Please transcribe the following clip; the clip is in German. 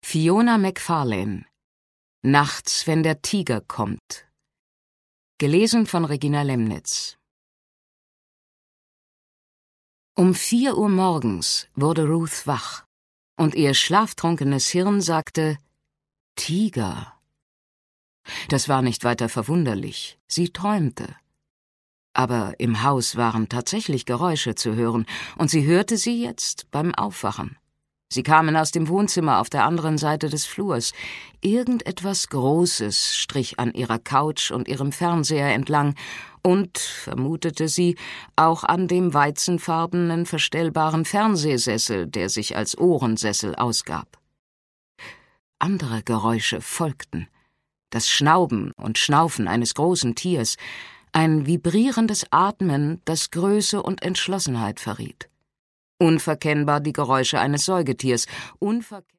Fiona Macfarlane. Nachts, wenn der Tiger kommt. Gelesen von Regina Lemnitz. Um 4 Uhr morgens wurde Ruth wach, und ihr schlaftrunkenes Hirn sagte: Tiger. Das war nicht weiter verwunderlich, sie träumte. Aber im Haus waren tatsächlich Geräusche zu hören, und sie hörte sie jetzt beim Aufwachen. Sie kamen aus dem Wohnzimmer auf der anderen Seite des Flurs. Irgendetwas Großes strich an ihrer Couch und ihrem Fernseher entlang und, vermutete sie, auch an dem weizenfarbenen, verstellbaren Fernsehsessel, der sich als Ohrensessel ausgab. Andere Geräusche folgten. Das Schnauben und Schnaufen eines großen Tiers, ein vibrierendes Atmen, das Größe und Entschlossenheit verriet. Unverkennbar die Geräusche eines Säugetiers,